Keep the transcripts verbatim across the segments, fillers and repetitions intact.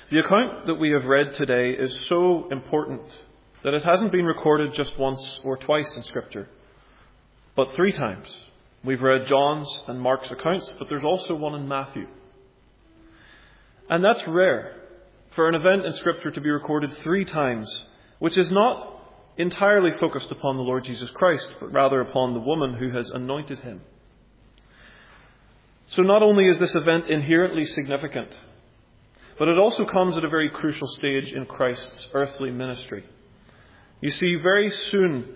The account that we have read today is so important that it hasn't been recorded just once or twice in Scripture, but three times. We've read John's and Mark's accounts, but there's also one in Matthew. And that's rare for an event in Scripture to be recorded three times, which is not entirely focused upon the Lord Jesus Christ, but rather upon the woman who has anointed him. So not only is this event inherently significant, but it also comes at a very crucial stage in Christ's earthly ministry. You see, very soon,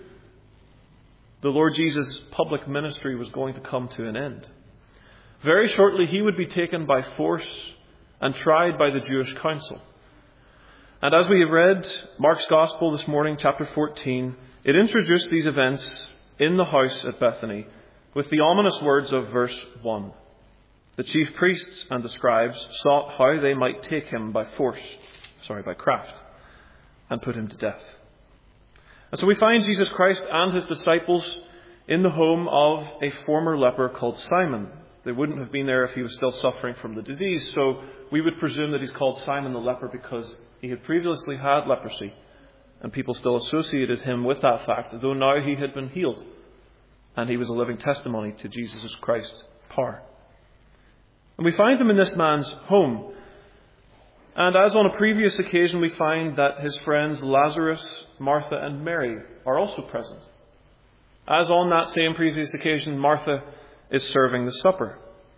the Lord Jesus' public ministry was going to come to an end. Very shortly, he would be taken by force and tried by the Jewish council. And as we have read Mark's Gospel this morning, chapter fourteen, it introduced these events in the house at Bethany with the ominous words of verse one. The chief priests and the scribes sought how they might take him by force, sorry, by craft, and put him to death. And so we find Jesus Christ and his disciples in the home of a former leper called Simon. They wouldn't have been there if he was still suffering from the disease, so we would presume that he's called Simon the leper because he had previously had leprosy, and people still associated him with that fact, though now he had been healed, and he was a living testimony to Jesus Christ's power. And we find him in this man's home. And as on a previous occasion, we find that his friends Lazarus, Martha, and Mary are also present. As on that same previous occasion, Martha is serving the supper.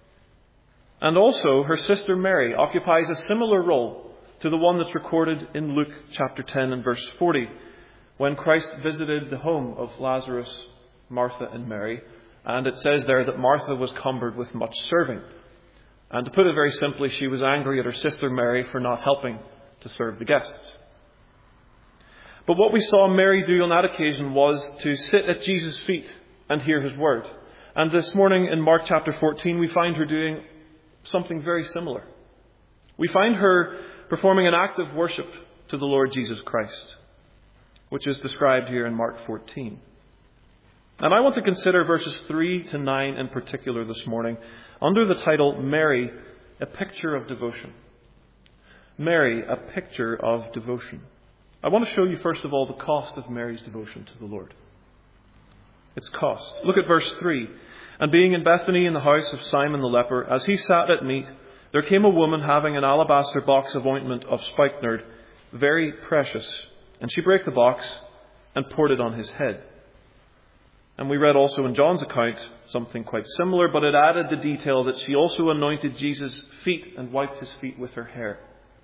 And also, her sister Mary occupies a similar role to the one that's recorded in Luke chapter ten and verse forty, when Christ visited the home of Lazarus, Martha, and Mary. And it says there that Martha was cumbered with much serving. And to put it very simply, she was angry at her sister Mary for not helping to serve the guests. But what we saw Mary do on that occasion was to sit at Jesus' feet and hear his word. And this morning in Mark chapter fourteen, we find her doing something very similar. We find her performing an act of worship to the Lord Jesus Christ, which is described here in Mark fourteen. And I want to consider verses three to nine in particular this morning under the title, Mary, a picture of devotion. Mary, a picture of devotion. I want to show you first of all the cost of Mary's devotion to the Lord. Its cost. Look at verse three. And being in Bethany in the house of Simon the leper, as he sat at meat, there came a woman having an alabaster box of ointment of spikenard, very precious. And she brake the box and poured it on his head. And we read also in John's account something quite similar, but it added the detail that she also anointed Jesus' feet and wiped his feet with her hair.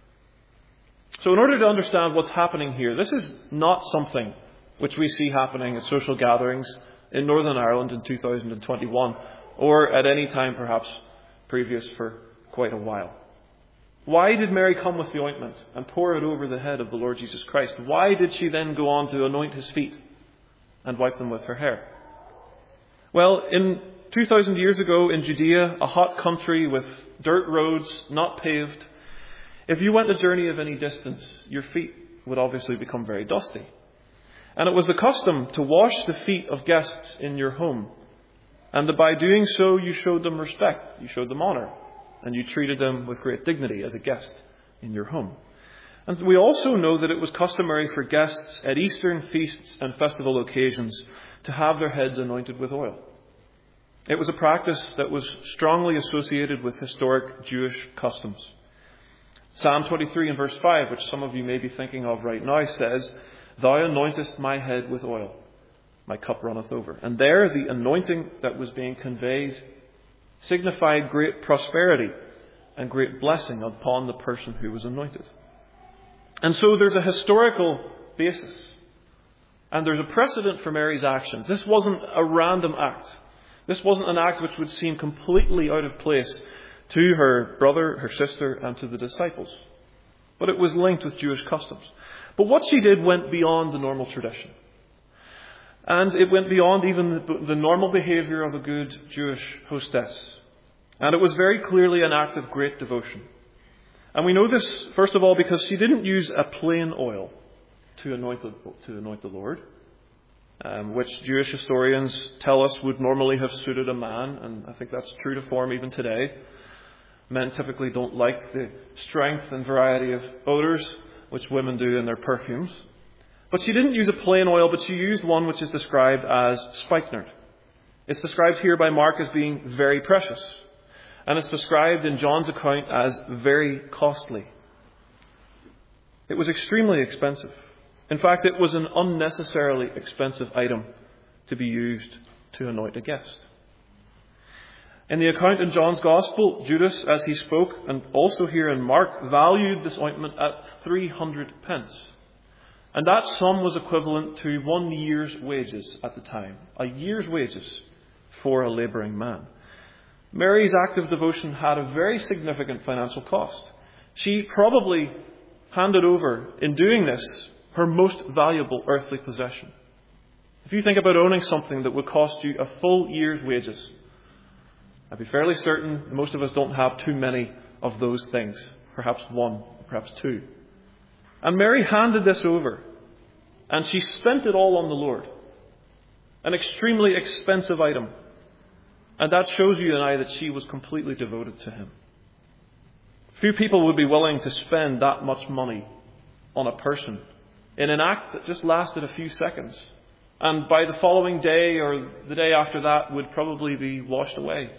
So in order to understand what's happening here, this is not something which we see happening at social gatherings in Northern Ireland in two thousand twenty-one, or at any time perhaps previous for quite a while. Why did Mary come with the ointment and pour it over the head of the Lord Jesus Christ? Why did she then go on to anoint his feet and wipe them with her hair? Well, in two thousand years ago in Judea, a hot country with dirt roads, not paved, if you went a journey of any distance, your feet would obviously become very dusty. And it was the custom to wash the feet of guests in your home. And that by doing so, you showed them respect, you showed them honor, and you treated them with great dignity as a guest in your home. And we also know that it was customary for guests at Eastern feasts and festival occasions to have their heads anointed with oil. It was a practice that was strongly associated with historic Jewish customs. Psalm twenty-three and verse five, which some of you may be thinking of right now, says, "Thou anointest my head with oil, my cup runneth over." And there the anointing that was being conveyed signified great prosperity and great blessing upon the person who was anointed. And so there's a historical basis. And there's a precedent for Mary's actions. This wasn't a random act. This wasn't an act which would seem completely out of place to her brother, her sister, and to the disciples. But it was linked with Jewish customs. But what she did went beyond the normal tradition. And it went beyond even the, the normal behavior of a good Jewish hostess. And it was very clearly an act of great devotion. And we know this, first of all, because she didn't use a plain oil to anoint the, to anoint the Lord, um, which Jewish historians tell us would normally have suited a man, and I think that's true to form even today. Men typically don't like the strength and variety of odors which women do in their perfumes. But she didn't use a plain oil, but she used one which is described as spikenard. It's described here by Mark as being very precious. And it's described in John's account as very costly. It was extremely expensive. In fact, it was an unnecessarily expensive item to be used to anoint a guest. In the account in John's Gospel, Judas, as he spoke, and also here in Mark, valued this ointment at three hundred pence. And that sum was equivalent to one year's wages at the time. A year's wages for a labouring man. Mary's act of devotion had a very significant financial cost. She probably handed over, in doing this, her most valuable earthly possession. If you think about owning something that would cost you a full year's wages, I'd be fairly certain most of us don't have too many of those things. Perhaps one, perhaps two. And Mary handed this over, and she spent it all on the Lord. An extremely expensive item. And that shows you and I that she was completely devoted to Him. Few people would be willing to spend that much money on a person in an act that just lasted a few seconds. And by the following day or the day after that would probably be washed away.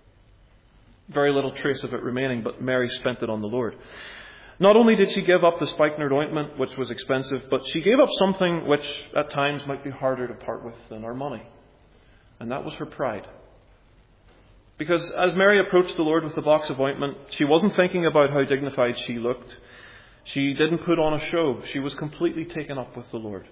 Very little trace of it remaining, but Mary spent it on the Lord. Not only did she give up the spikenard ointment, which was expensive, but she gave up something which at times might be harder to part with than our money. And that was her pride. Because as Mary approached the Lord with the box of ointment, she wasn't thinking about how dignified she looked. She didn't put on a show. She was completely taken up with the Lord.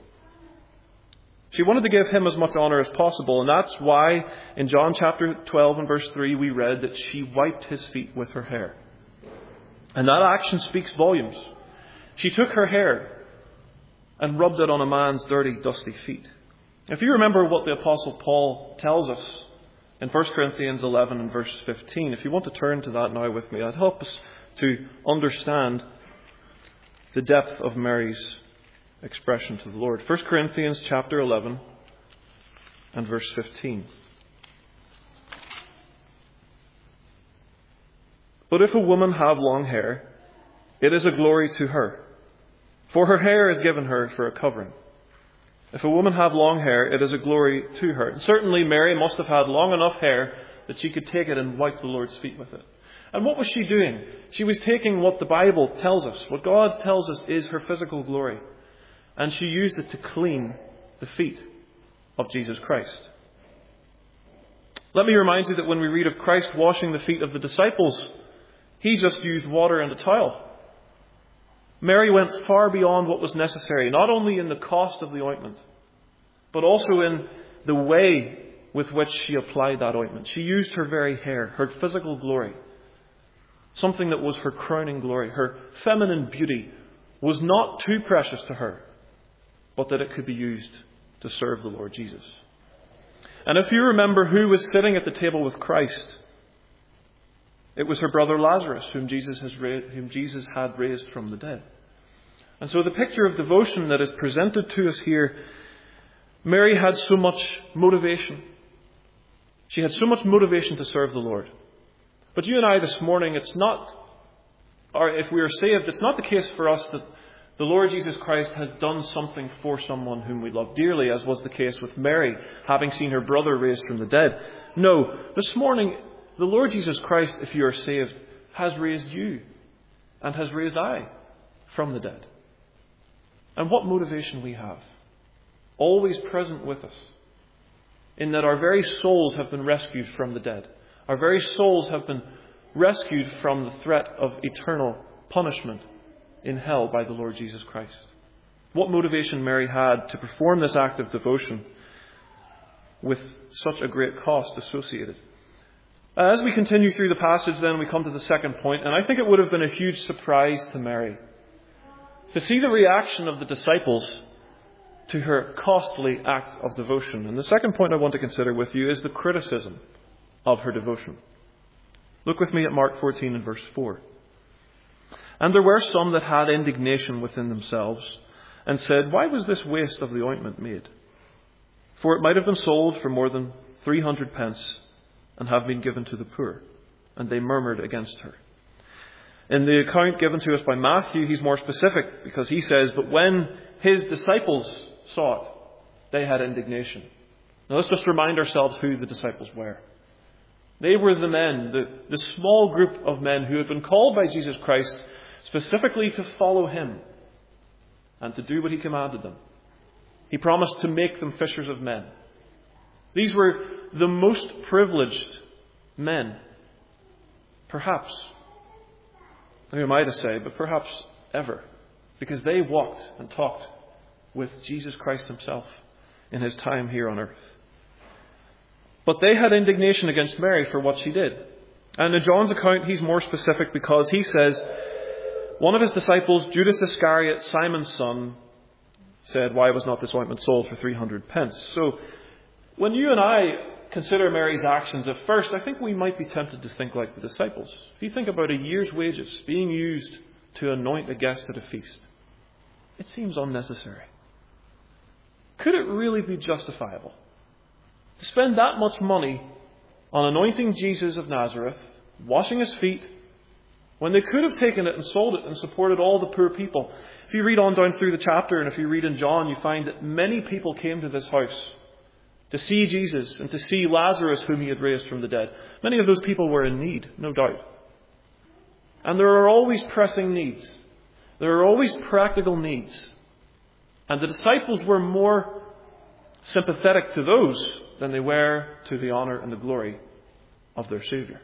She wanted to give Him as much honour as possible, and that's why in John chapter twelve and verse three we read that she wiped His feet with her hair. And that action speaks volumes. She took her hair and rubbed it on a man's dirty, dusty feet. If you remember what the Apostle Paul tells us in First Corinthians eleven and verse fifteen, if you want to turn to that now with me, that'd help us to understand the depth of Mary's expression to the Lord. First Corinthians chapter eleven and verse fifteen. But if a woman have long hair, it is a glory to her, for her hair is given her for a covering. If a woman have long hair, it is a glory to her. And certainly Mary must have had long enough hair that she could take it and wipe the Lord's feet with it. And what was she doing? She was taking what the Bible tells us, what God tells us is her physical glory. And she used it to clean the feet of Jesus Christ. Let me remind you that when we read of Christ washing the feet of the disciples, He just used water and a towel. Mary went far beyond what was necessary, not only in the cost of the ointment, but also in the way with which she applied that ointment. She used her very hair, her physical glory, something that was her crowning glory. Her feminine beauty was not too precious to her, but that it could be used to serve the Lord Jesus. And if you remember who was sitting at the table with Christ, it was her brother Lazarus, whom Jesus has raised, whom Jesus had raised from the dead. And so the picture of devotion that is presented to us here, Mary had so much motivation. She had so much motivation to serve the Lord. But you and I this morning, it's not, or if we are saved, it's not the case for us that the Lord Jesus Christ has done something for someone whom we love dearly, as was the case with Mary, having seen her brother raised from the dead. No, this morning, the Lord Jesus Christ, if you are saved, has raised you and has raised I from the dead. And what motivation we have, always present with us, in that our very souls have been rescued from the dead. Our very souls have been rescued from the threat of eternal punishment in hell by the Lord Jesus Christ. What motivation Mary had to perform this act of devotion with such a great cost associated. As we continue through the passage, then, we come to the second point, and I think it would have been a huge surprise to Mary to see the reaction of the disciples to her costly act of devotion. And the second point I want to consider with you is the criticism of her devotion. Look with me at Mark fourteen and verse four. And there were some that had indignation within themselves, and said, Why was this waste of the ointment made? For it might have been sold for more than three hundred pence, and have been given to the poor. And they murmured against her. In the account given to us by Matthew, he's more specific because he says, but when his disciples saw it, they had indignation. Now let's just remind ourselves who the disciples were. They were the men, the, the small group of men who had been called by Jesus Christ specifically to follow him and to do what he commanded them. He promised to make them fishers of men. These were the most privileged men, perhaps, who am I to say, but perhaps ever, because they walked and talked with Jesus Christ himself in his time here on earth. But they had indignation against Mary for what she did. And in John's account, he's more specific because he says, one of his disciples, Judas Iscariot, Simon's son, said, why was not this ointment sold for three hundred pence? So when you and I consider Mary's actions at first, I think we might be tempted to think like the disciples. If you think about a year's wages being used to anoint a guest at a feast, it seems unnecessary. Could it really be justifiable to spend that much money on anointing Jesus of Nazareth, washing his feet, when they could have taken it and sold it and supported all the poor people? If you read on down through the chapter, and if you read in John, you find that many people came to this house to see Jesus and to see Lazarus, whom he had raised from the dead. Many of those people were in need, no doubt. And there are always pressing needs. There are always practical needs. And the disciples were more sympathetic to those than they were to the honour and the glory of their Saviour.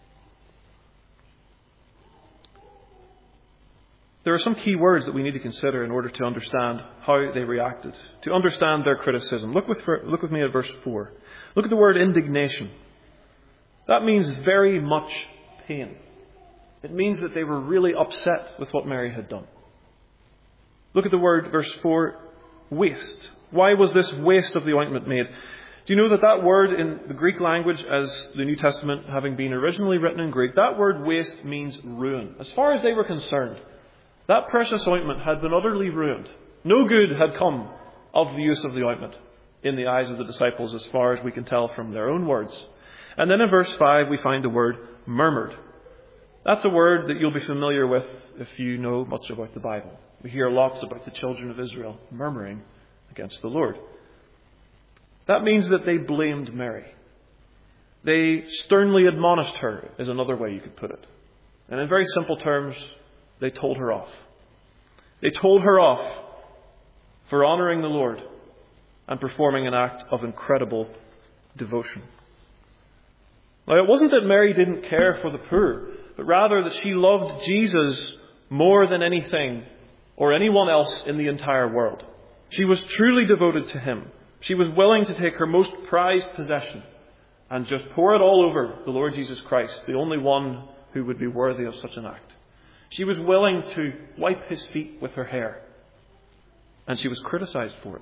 There are some key words that we need to consider in order to understand how they reacted, to understand their criticism. Look with, look with me at verse four. Look at the word indignation. That means very much pain. It means that they were really upset with what Mary had done. Look at the word, verse four, waste. Why was this waste of the ointment made? Do you know that that word in the Greek language, as the New Testament having been originally written in Greek, that word waste means ruin. As far as they were concerned, that precious ointment had been utterly ruined. No good had come of the use of the ointment in the eyes of the disciples, as far as we can tell from their own words. And then in verse five we find the word murmured. That's a word that you'll be familiar with if you know much about the Bible. We hear lots about the children of Israel murmuring against the Lord. That means that they blamed Mary. They sternly admonished her, is another way you could put it. And in very simple terms, they told her off. They told her off for honouring the Lord and performing an act of incredible devotion. Now, it wasn't that Mary didn't care for the poor, but rather that she loved Jesus more than anything or anyone else in the entire world. She was truly devoted to him. She was willing to take her most prized possession and just pour it all over the Lord Jesus Christ, the only one who would be worthy of such an act. She was willing to wipe his feet with her hair, and she was criticized for it.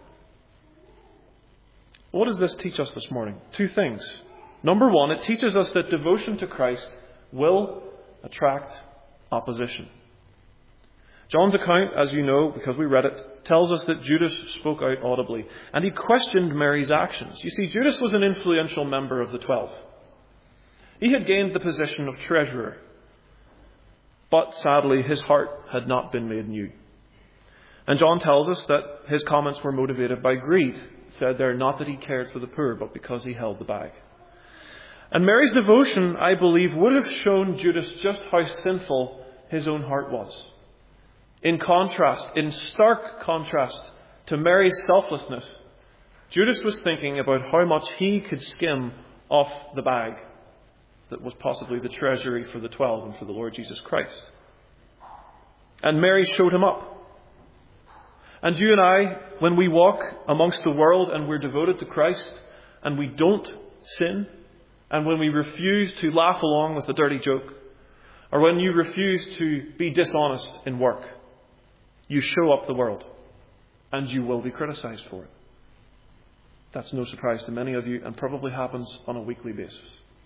What does this teach us this morning? Two things. Number one, it teaches us that devotion to Christ will attract opposition. John's account, as you know, because we read it, tells us that Judas spoke out audibly, and he questioned Mary's actions. You see, Judas was an influential member of the twelve. He had gained the position of treasurer, but sadly his heart had not been made new. And John tells us that his comments were motivated by greed. It said there, not that he cared for the poor, but because he held the bag. And Mary's devotion, I believe, would have shown Judas just how sinful his own heart was. In contrast, in stark contrast to Mary's selflessness, Judas was thinking about how much he could skim off the bag that was possibly the treasury for the twelve and for the Lord Jesus Christ. And Mary showed him up. And you and I, when we walk amongst the world and we're devoted to Christ and we don't sin, and when we refuse to laugh along with a dirty joke, or when you refuse to be dishonest in work, you show up the world and you will be criticized for it. That's no surprise to many of you and probably happens on a weekly basis.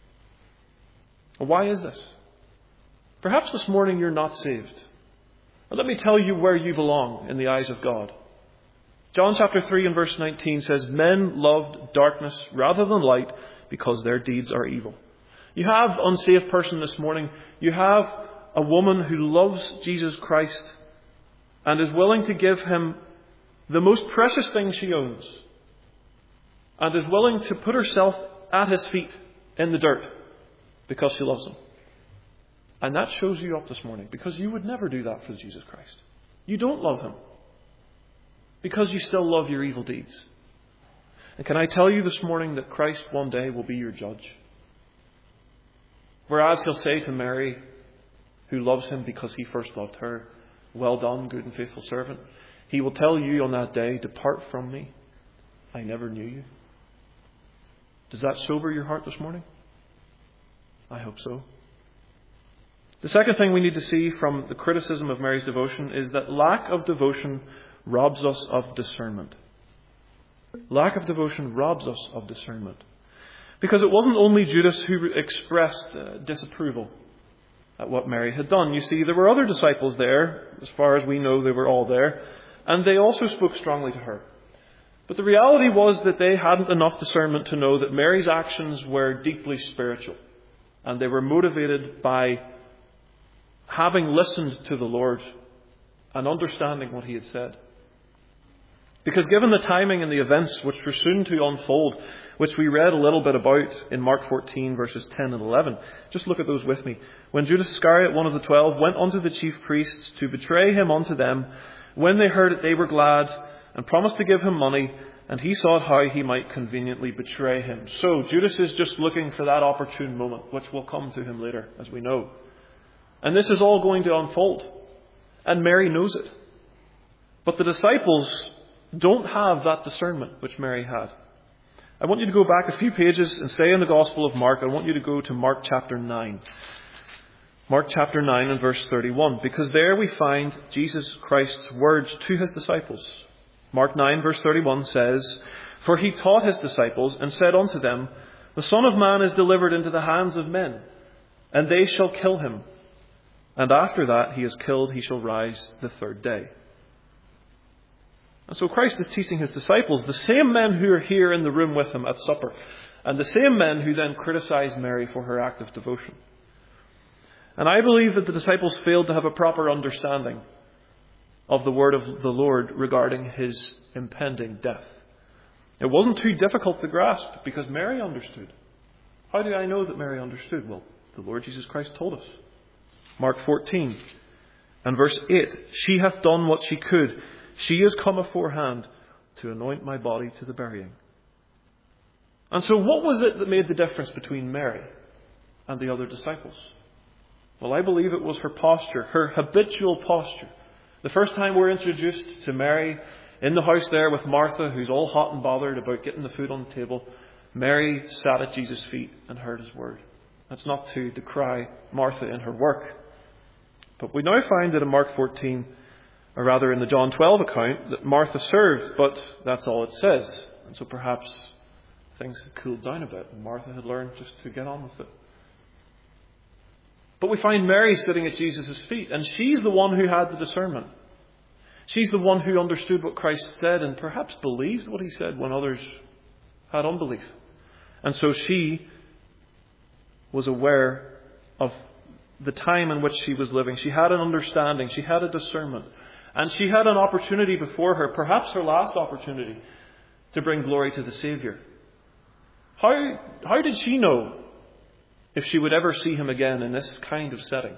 Why is this? Perhaps this morning you're not saved. But let me tell you where you belong in the eyes of God. John chapter three and verse nineteen says, men loved darkness rather than light because their deeds are evil. You have, unsaved person this morning, you have a woman who loves Jesus Christ and is willing to give him the most precious thing she owns, and is willing to put herself at his feet in the dirt because she loves him. And that shows you up this morning, because you would never do that for Jesus Christ. You don't love him because you still love your evil deeds. And can I tell you this morning that Christ one day will be your judge? Whereas he'll say to Mary, who loves him because he first loved her, "Well done, good and faithful servant," he will tell you on that day, "Depart from me, I never knew you." Does that sober your heart this morning? I hope so. The second thing we need to see from the criticism of Mary's devotion is that lack of devotion robs us of discernment. Lack of devotion robs us of discernment. Because it wasn't only Judas who expressed uh, disapproval at what Mary had done. You see, there were other disciples there. As far as we know, they were all there. And they also spoke strongly to her. But the reality was that they hadn't enough discernment to know that Mary's actions were deeply spiritual. And they were motivated by having listened to the Lord and understanding what he had said. Because given the timing and the events which were soon to unfold, which we read a little bit about in Mark fourteen, verses ten and eleven, just look at those with me. When Judas Iscariot, one of the twelve, went unto the chief priests to betray him unto them, when they heard it, they were glad and promised to give him money, and he sought how he might conveniently betray him. So Judas is just looking for that opportune moment, which will come to him later, as we know. And this is all going to unfold. And Mary knows it. But the disciples don't have that discernment which Mary had. I want you to go back a few pages and stay in the Gospel of Mark. I want you to go to Mark chapter nine. Mark chapter nine and verse thirty-one. Because there we find Jesus Christ's words to his disciples. Mark nine verse thirty-one says, "For he taught his disciples and said unto them, The Son of Man is delivered into the hands of men, and they shall kill him. And after that he is killed, he shall rise the third day." And so Christ is teaching his disciples, the same men who are here in the room with him at supper, and the same men who then criticize Mary for her act of devotion. And I believe that the disciples failed to have a proper understanding of the word of the Lord regarding his impending death. It wasn't too difficult to grasp because Mary understood. How do I know that Mary understood? Well, the Lord Jesus Christ told us. Mark fourteen and verse eight, "She hath done what she could. She is come aforehand to anoint my body to the burying." And so what was it that made the difference between Mary and the other disciples? Well, I believe it was her posture, her habitual posture. The first time we're introduced to Mary in the house there with Martha, who's all hot and bothered about getting the food on the table, Mary sat at Jesus' feet and heard his word. That's not to decry Martha in her work. But we now find that in Mark fourteen, or rather in the John twelve account, that Martha served, but that's all it says. And so perhaps things had cooled down a bit and Martha had learned just to get on with it. But we find Mary sitting at Jesus' feet, and she's the one who had the discernment. She's the one who understood what Christ said and perhaps believed what he said when others had unbelief. And so she was aware of the time in which she was living. She had an understanding. She had a discernment. And she had an opportunity before her, perhaps her last opportunity, to bring glory to the Saviour. How, how did she know if she would ever see him again in this kind of setting?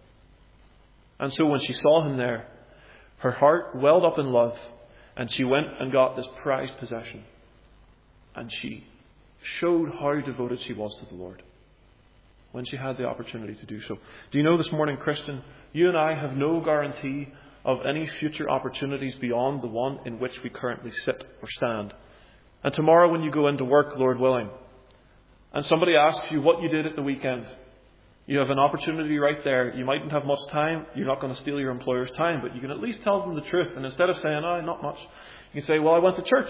And so when she saw him there, her heart welled up in love, and she went and got this prized possession. And she showed how devoted she was to the Lord when she had the opportunity to do so. Do you know this morning, Christian, you and I have no guarantee of any future opportunities beyond the one in which we currently sit or stand. And tomorrow when you go into work, Lord willing, and somebody asks you what you did at the weekend, you have an opportunity right there. You mightn't have much time. You're not going to steal your employer's time, but you can at least tell them the truth. And instead of saying, oh, not much, you can say, well, I went to church.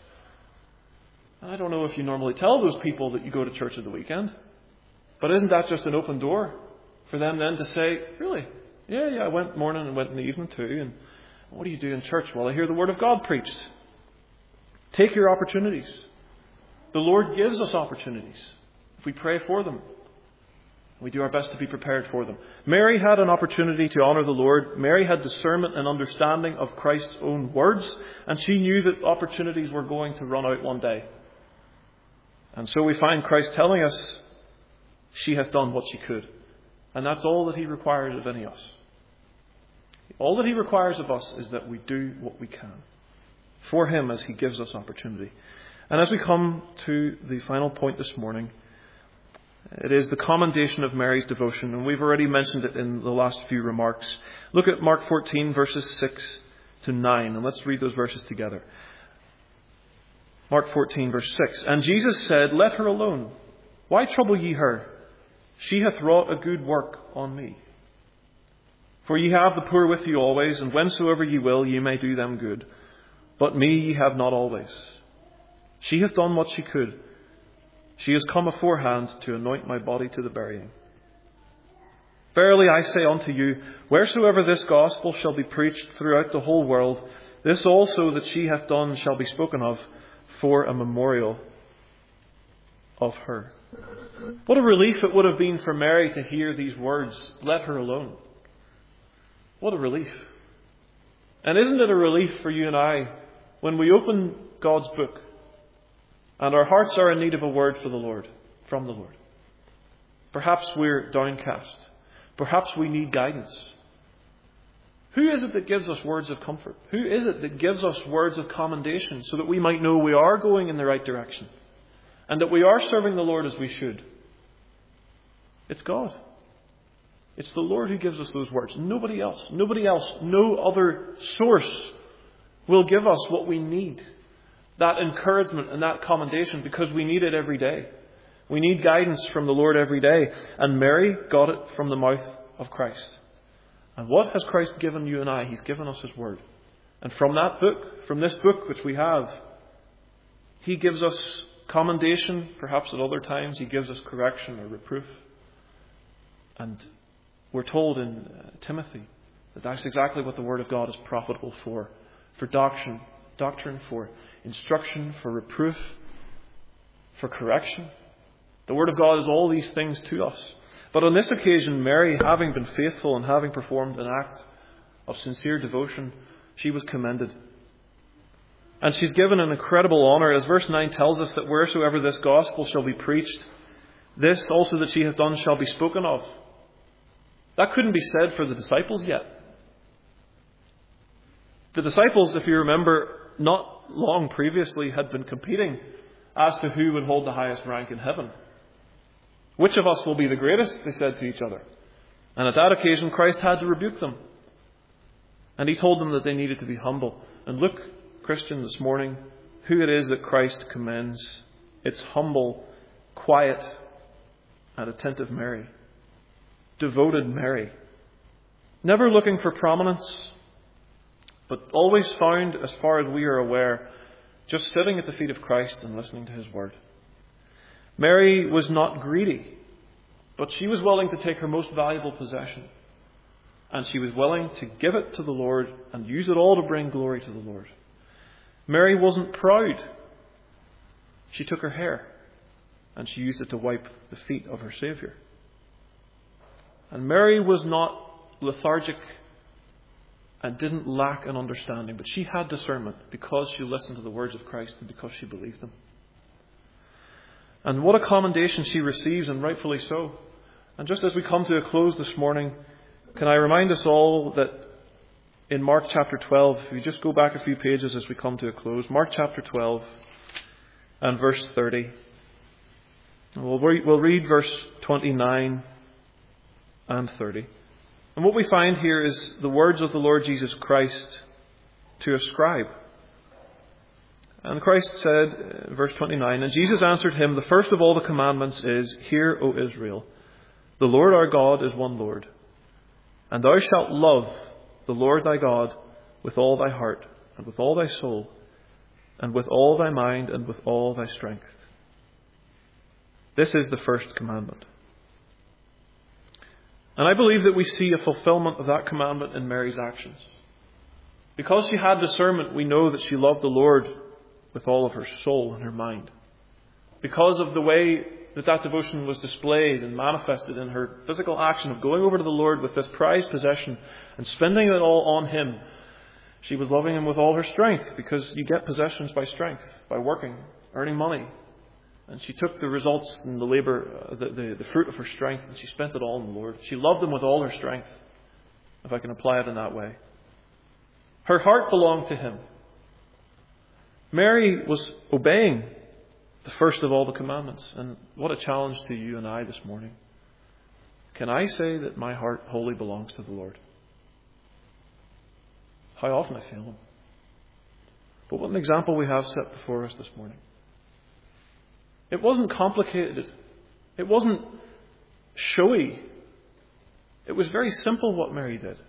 And I don't know if you normally tell those people that you go to church at the weekend, but isn't that just an open door for them then to say, really? Yeah, yeah, I went morning and went in the evening too. And what do you do in church? Well, I hear the Word of God preached. Take your opportunities. The Lord gives us opportunities if we pray for them. We do our best to be prepared for them. Mary had an opportunity to honour the Lord. Mary had discernment and understanding of Christ's own words, and she knew that opportunities were going to run out one day. And so we find Christ telling us, she hath done what she could. And that's all that he requires of any of us. All that he requires of us is that we do what we can for him as he gives us opportunity. And as we come to the final point this morning, it is the commendation of Mary's devotion, and we've already mentioned it in the last few remarks. Look at Mark fourteen, verses six to nine, and let's read those verses together. Mark fourteen, verse six. And Jesus said, Let her alone. Why trouble ye her? She hath wrought a good work on me. For ye have the poor with you always, and whensoever ye will, ye may do them good. But me ye have not always. She hath done what she could. She is come aforehand to anoint my body to the burying. Verily I say unto you, wheresoever this gospel shall be preached throughout the whole world, this also that she hath done shall be spoken of for a memorial of her. What a relief it would have been for Mary to hear these words, let her alone. What a relief. And isn't it a relief for you and I when we open God's book and our hearts are in need of a word for the Lord, from the Lord? Perhaps we're downcast. Perhaps we need guidance. Who is it that gives us words of comfort? Who is it that gives us words of commendation so that we might know we are going in the right direction and that we are serving the Lord as we should? It's God. It's the Lord who gives us those words. Nobody else. Nobody else. No other source will give us what we need. That encouragement and that commendation, because we need it every day. We need guidance from the Lord every day. And Mary got it from the mouth of Christ. And what has Christ given you and I? He's given us his word. And from that book, from this book which we have, he gives us commendation. Perhaps at other times he gives us correction or reproof. And we're told in uh, Timothy that that's exactly what the word of God is profitable for. For doctrine, doctrine, for instruction, for reproof, for correction. The word of God is all these things to us. But on this occasion, Mary, having been faithful and having performed an act of sincere devotion, she was commended. And she's given an incredible honour, as verse nine tells us, that wheresoever this gospel shall be preached, this also that she hath done shall be spoken of. That couldn't be said for the disciples yet. The disciples, if you remember, not long previously had been competing as to who would hold the highest rank in heaven. Which of us will be the greatest, they said to each other. And at that occasion, Christ had to rebuke them. And he told them that they needed to be humble. And look, Christian, this morning, who it is that Christ commends. It's humble, quiet, and attentive Mary. Devoted Mary. Never looking for prominence, but always found, as far as we are aware, just sitting at the feet of Christ and listening to his word. Mary was not greedy, but she was willing to take her most valuable possession. And she was willing to give it to the Lord and use it all to bring glory to the Lord. Mary wasn't proud. She took her hair and she used it to wipe the feet of her Saviour. And Mary was not lethargic and didn't lack an understanding, but she had discernment because she listened to the words of Christ and because she believed them. And what a commendation she receives, and rightfully so. And just as we come to a close this morning, can I remind us all that in Mark chapter twelve, if you just go back a few pages as we come to a close, Mark chapter twelve and verse thirty. We'll read, we'll read verse twenty-nine and thirty. And what we find here is the words of the Lord Jesus Christ to a scribe. And Christ said, verse twenty-nine, And Jesus answered him, The first of all the commandments is, Hear, O Israel, the Lord our God is one Lord. And thou shalt love the Lord thy God with all thy heart, and with all thy soul, and with all thy mind, and with all thy strength. This is the first commandment. And I believe that we see a fulfillment of that commandment in Mary's actions. Because she had discernment, we know that she loved the Lord with all of her soul and her mind. Because of the way that that devotion was displayed and manifested in her physical action of going over to the Lord with this prized possession and spending it all on Him, she was loving Him with all her strength, because you get possessions by strength, by working, earning money. And she took the results and the labour, uh, the, the, the fruit of her strength, and she spent it all in the Lord. She loved Him with all her strength, if I can apply it in that way. Her heart belonged to Him. Mary was obeying the first of all the commandments. And what a challenge to you and I this morning. Can I say that my heart wholly belongs to the Lord? How often I fail Him. But what an example we have set before us this morning. It wasn't complicated. It wasn't showy. It was very simple what Mary did.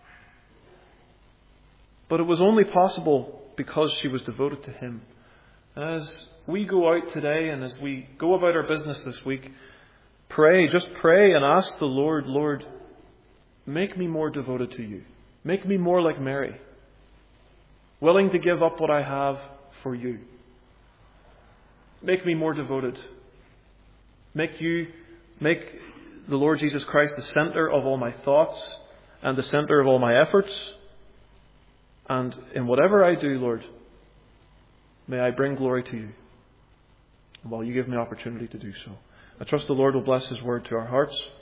But it was only possible because she was devoted to Him. As we go out today and as we go about our business this week, pray, just pray and ask the Lord, Lord, make me more devoted to You. Make me more like Mary, willing to give up what I have for You. Make me more devoted. Make You, make the Lord Jesus Christ the centre of all my thoughts and the centre of all my efforts. And in whatever I do, Lord, may I bring glory to You, while You give me opportunity to do so. I trust the Lord will bless His word to our hearts.